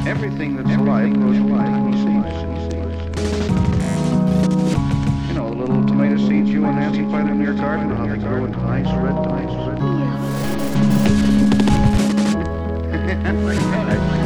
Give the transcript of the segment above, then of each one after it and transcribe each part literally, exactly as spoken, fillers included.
Everything that's alive grows from seeds. You know, the little tomato seeds you and Nancy planted in your garden, how they grow into nice red tomatoes. Like that.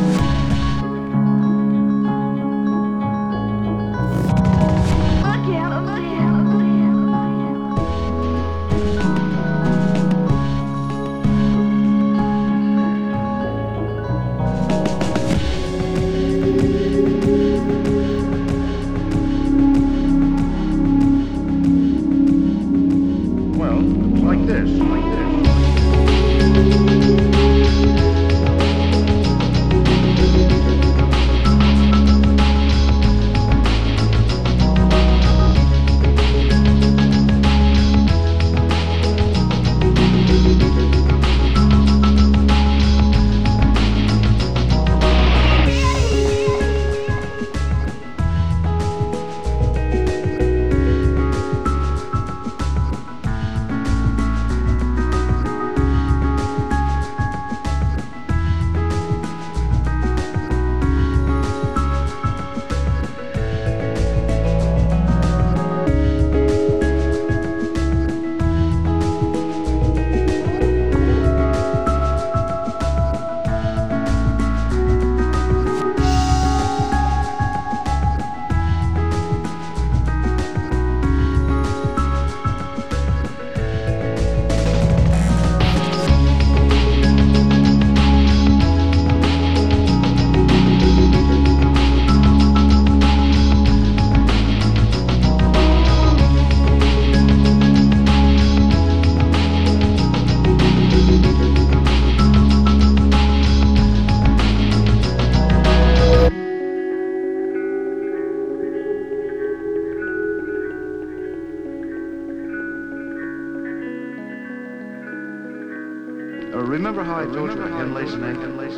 Remember how I told you a hen lays an egg?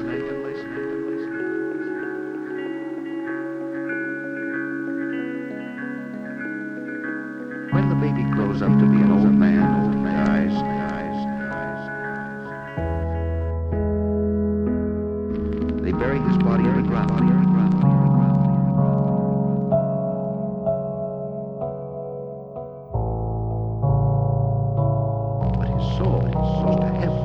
When the baby grows up to be an old man, old man dies, dies, dies. They bury his body in the ground. But his soul goes to heaven.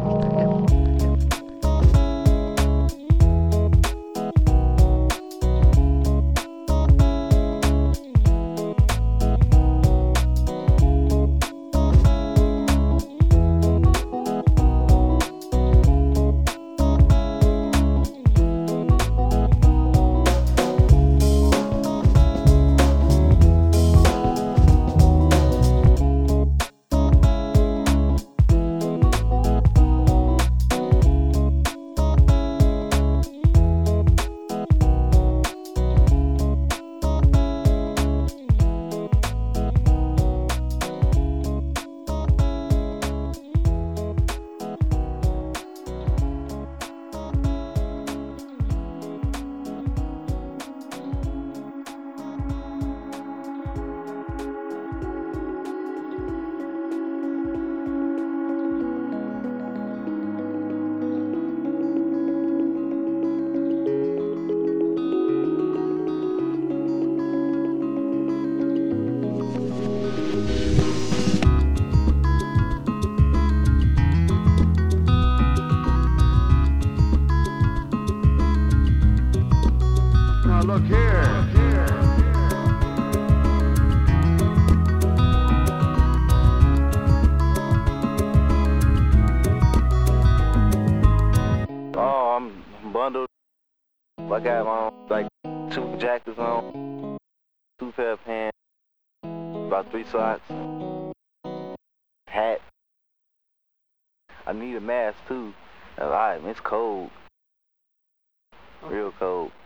Look here. Oh, I'm bundled. I got my own, like two jackets on, two pair of pants, about three socks, hat. I need a mask too. Alright, it's cold. Real cold.